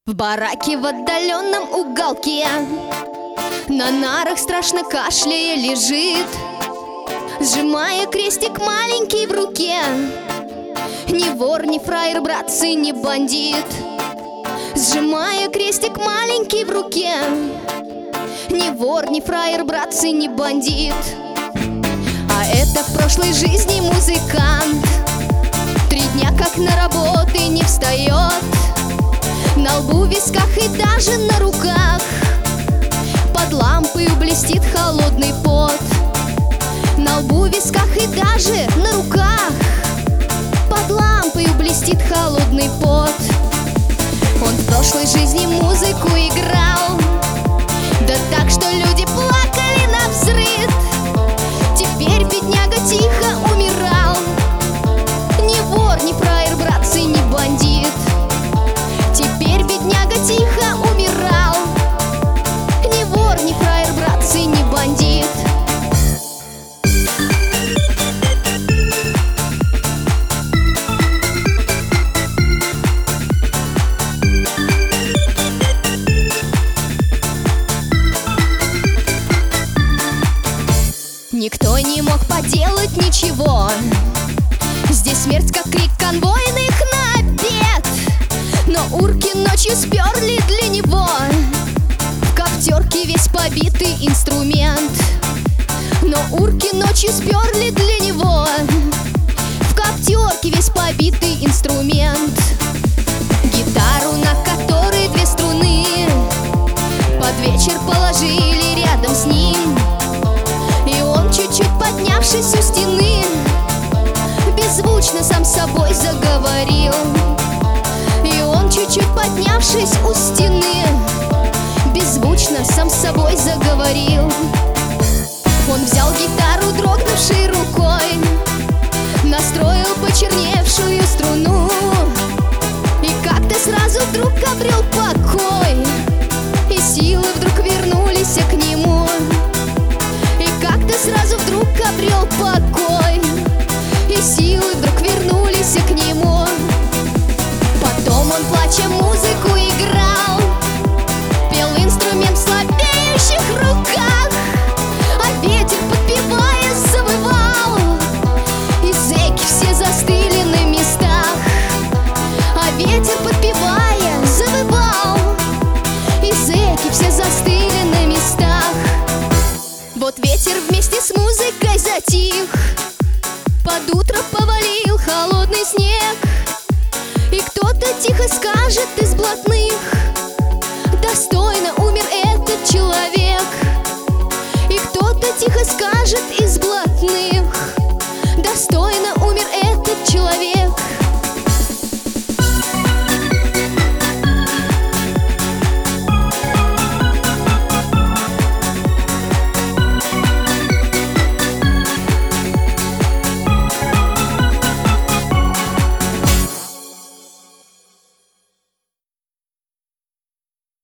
В бараке в отдаленном уголке на нарах страшно кашляя лежит, сжимая крестик маленький в руке. Ни вор, ни фраер, братцы, ни бандит. Сжимая крестик маленький в руке. Ни вор, ни фраер, братцы, ни бандит. А это в прошлой жизни музыкант. 3 дня как на работы не встает. На лбу, висках и даже на руках под лампой блестит холодный пот. На лбу, висках и даже на руках под лампой блестит холодный пот. Он в прошлой жизни музыку играл, да так, что люди плакали навзрыд. Теперь бедняга тихо умирал. Ни вор, ни фраер, братцы, ни бандит. Теперь бедняга тихо умирал. Ни вор, ни фраер, братцы, ни бандит. Никто не мог поделать ничего. Здесь смерть, как крик конвойных на обед. Но урки ночью сперли для него в коптерке весь побитый инструмент. Но урки ночью сперли для него в коптерке весь побитый инструмент. Гитару, на которой 2 струны, под вечер положили рядом с ним. И он, чуть-чуть поднявшись у стены, беззвучно сам с собой заговорил. И он, чуть-чуть поднявшись у стены, беззвучно сам с собой заговорил. Он взял гитару дрогнувшей рукой, настроил почерневшую струну. И как-то сразу вдруг обрел покой, и силы вдруг вернулись к нему. И как-то сразу вдруг обрел покой, и силы вдруг вернулись к нему. Потом он, плача, музыку играл, пел инструмент в слабеющих руках, а ветер, подпевая, завывал. И зэки все застыли на местах. А ветер, подпевая, завывал. И зэки все застыли на местах. Вот ветер вместе с музыкой затих, под утро повалил холодный снег. И кто-то тихо скажет из блатных: